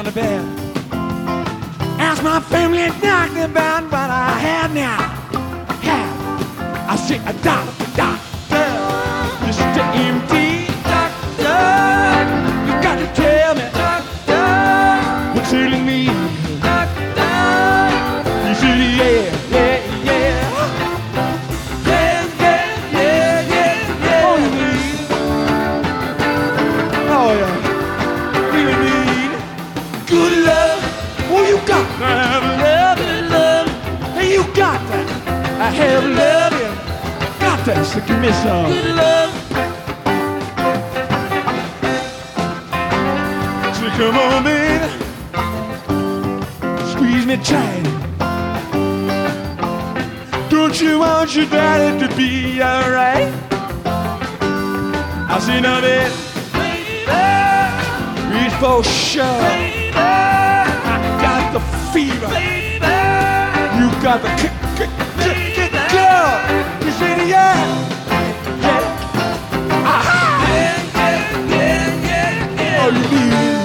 down the bed. Ask my family doctor about what I had now. I say a doctor, doctor, Mr. MD, doctor, you got to tell me, doctor, what's ailing me, doctor. You say yeah, yeah, yeah, yeah, yeah, yeah, yeah, yeah. Oh, you need, oh yeah, you need good love. Oh, you got to have love, love. Hey, you got to have love. So give me some good love. So come on, baby, squeeze me tight. Don't you want your daddy to be alright? I see now, baby, reach for sure. I got the fever. You got the kick, girl. You say the yeah. Oh, you need,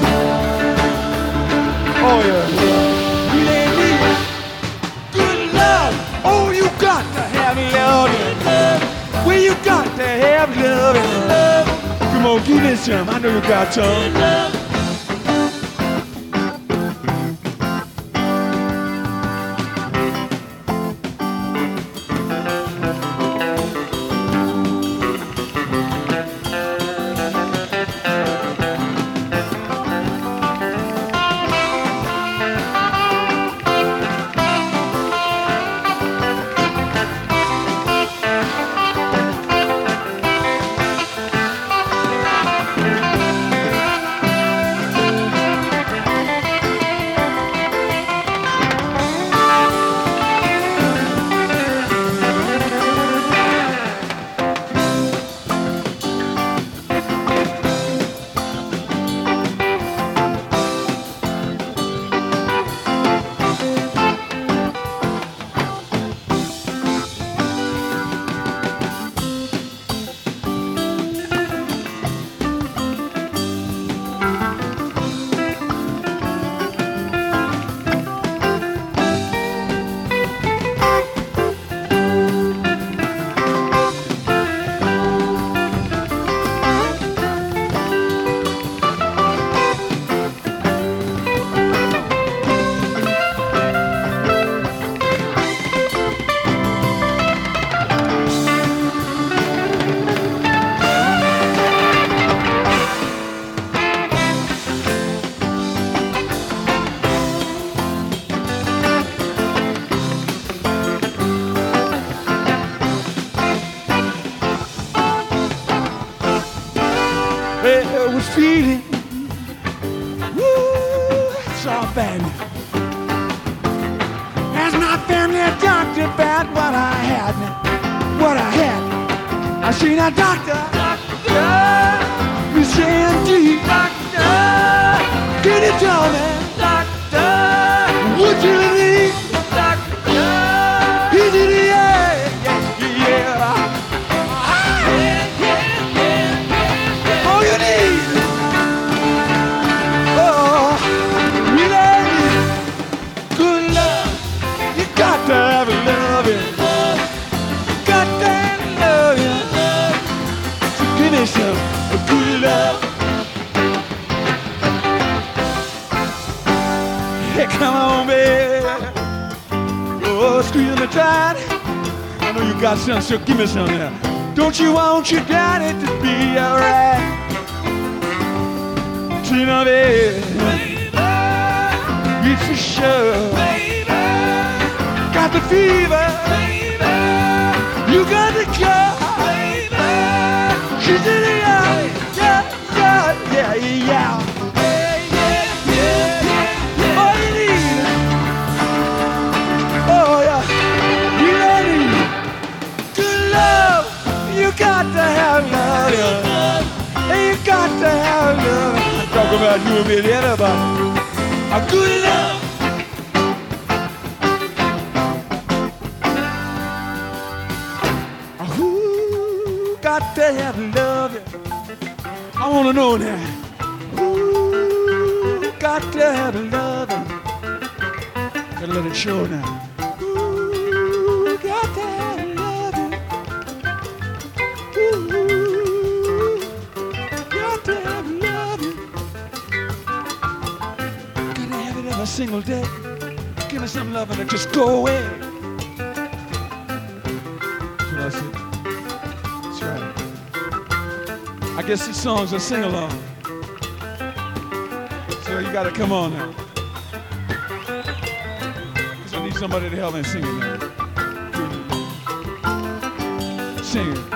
oh yeah, you need good love. Oh, you got to have love. Well, you got to have love. Come on, give me some. I know you got some. Was feeling, woo, so bad. Asked my family doctor about what I had. I seen a doctor, Miss Angie, doctor. Can you tell me, doctor, what you need, doctor? He did it, yeah, yeah, yeah. Oh, you need. Good love. Hey, come on, baby. Oh, squeeze me tight. I know you got some, so give me some now. Don't you want your daddy to be alright? Tina, baby, it's for sure. Got the fever, you got the cure. She's in the eye, yeah, yeah, yeah, yeah. All you need, oh yeah, you need good love. You got to have love, yeah. You got to have love. I talk about you and me, everybody. A good love. Got to have love. I want to know now. Ooh, got got to have loving. Gotta let it show now. Ooh, got to have loving. Ooh, got to have loving. Gotta have it every single day. Give me some loving and just go away. That's what I said. That's right. I guess these songs are sing-along. So you gotta come on now. Cause I need somebody to help me sing it now. Sing it.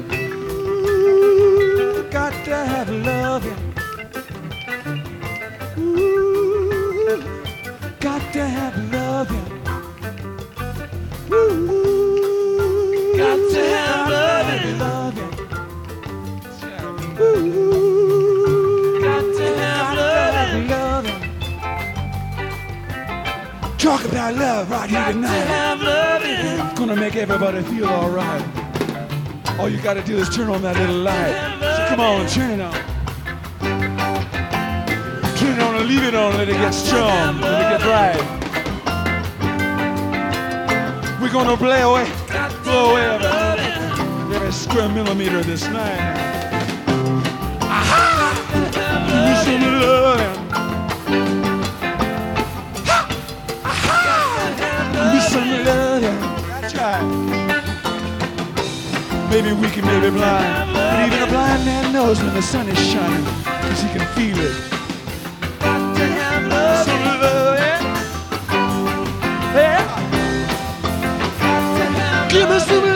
Ooh, got to have loving. Ooh, got to have loving. Ooh, got to have loving. Ooh, got to have loving. Talk about love right here tonight. I'm gonna make everybody feel all right. All you gotta do is turn on that little light. So come on, turn it on. Turn it on and leave it on, let it get strong, let it get bright. We're gonna blow away every square millimeter of this night. Aha! Give me some loving. Give me some loving. That's right. Maybe weak and maybe blind, but even a blind man knows when the sun is shining, cause he can feel it. Got to have love. Some loving. Yeah. Got to have give me some